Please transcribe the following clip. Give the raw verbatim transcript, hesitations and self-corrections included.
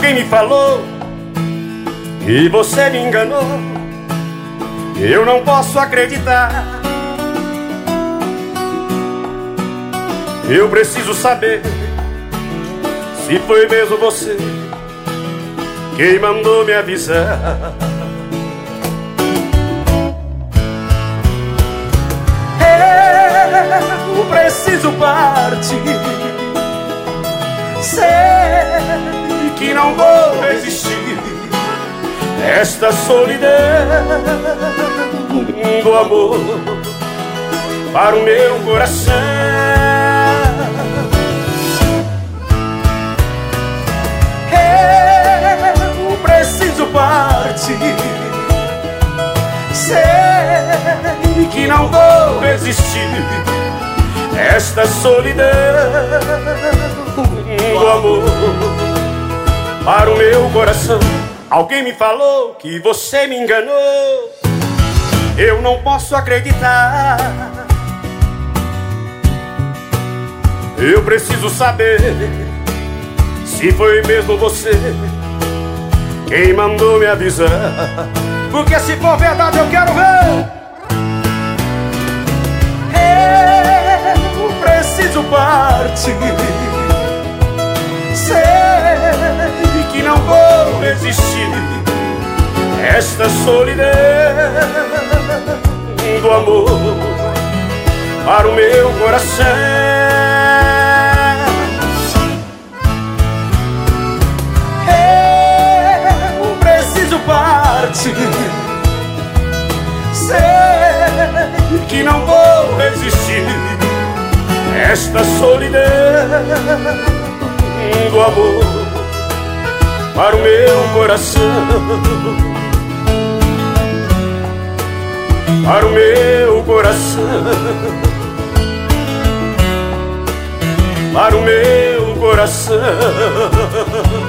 Alguém me falou que você me enganou. Eu não posso acreditar. Eu preciso saber se foi mesmo você quem mandou me avisar. Eu preciso partir. Sei que não vou resistir esta solidão do amor para o meu coração. Eu preciso partir. Sei que não vou resistir esta solidão do amor para o meu coração. Alguém me falou que você me enganou. Eu não posso acreditar. Eu preciso saber se foi mesmo você quem mandou me avisar. Porque se for verdade eu quero ver. Eu preciso partir. Sei que não vou resistir esta solidão do amor para o meu coração. Eu preciso partir. Sei que não vou resistir esta solidão do amor para o meu coração, para o meu coração, para o meu coração.